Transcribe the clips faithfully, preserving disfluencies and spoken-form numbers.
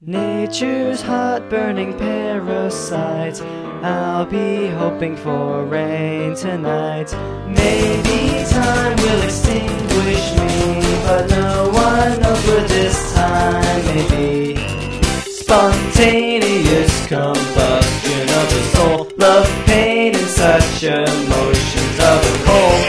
Nature's hot burning parasite, I'll be hoping for rain tonight. Maybe time will extinguish me, but no one knows where this time may be. Spontaneous combustion of the soul, love, pain, and such emotions of the cold.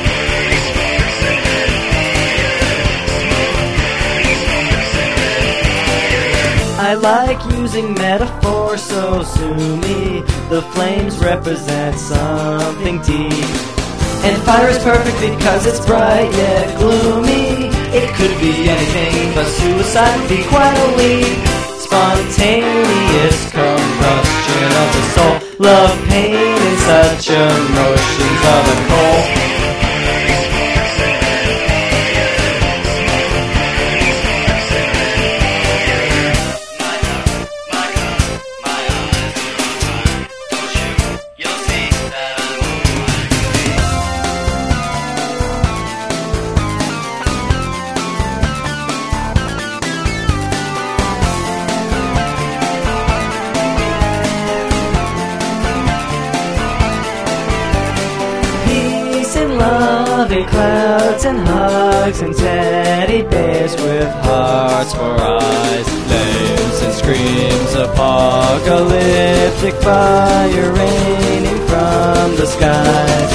I like using metaphors, so sue me. The flames represent something deep, and fire is perfect because it's bright yet gloomy. It could be anything, but suicide would be quite a leap. Spontaneous combustion of the soul, love, pain, and such emotions of the cold. Love and clouds and hugs and teddy bears with hearts for eyes, flames and screams, apocalyptic fire raining from the skies.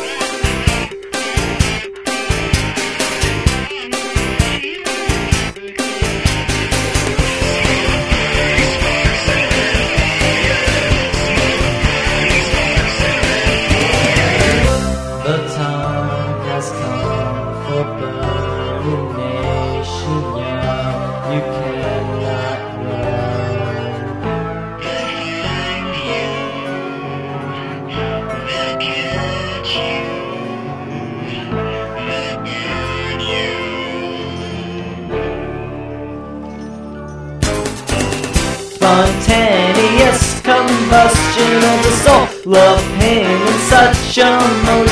The time has come for burning nation young. You cannot run. Spontaneous combustion of the soul, love, pain, and such emotions